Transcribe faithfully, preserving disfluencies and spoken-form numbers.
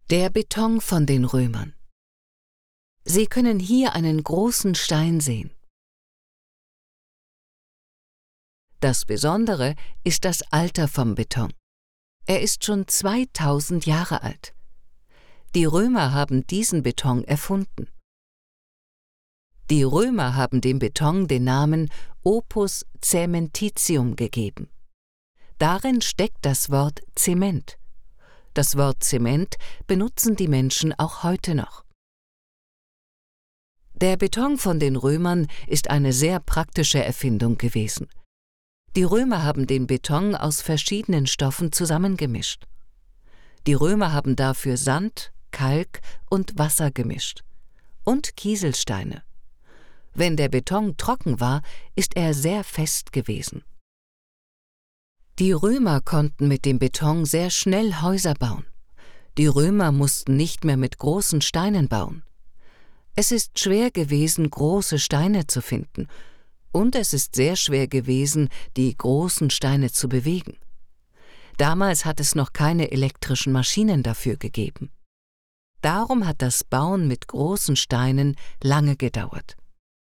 Der Beton von den Römern. Sie können hier einen großen Stein sehen. Das Besondere ist das Alter vom Beton. Er ist schon zweitausend Jahre alt. Die Römer haben diesen Beton erfunden. Die Römer haben dem Beton den Namen Opus caementitium gegeben. Darin steckt das Wort Zement. Das Wort Zement benutzen die Menschen auch heute noch. Der Beton von den Römern ist eine sehr praktische Erfindung gewesen. Die Römer haben den Beton aus verschiedenen Stoffen zusammengemischt. Die Römer haben dafür Sand, Kalk und Wasser gemischt. Und Kieselsteine. Wenn der Beton trocken war, ist er sehr fest gewesen. Die Römer konnten mit dem Beton sehr schnell Häuser bauen. Die Römer mussten nicht mehr mit großen Steinen bauen. Es ist schwer gewesen, große Steine zu finden, und es ist sehr schwer gewesen, die großen Steine zu bewegen. Damals hat es noch keine elektrischen Maschinen dafür gegeben. Darum hat das Bauen mit großen Steinen lange gedauert.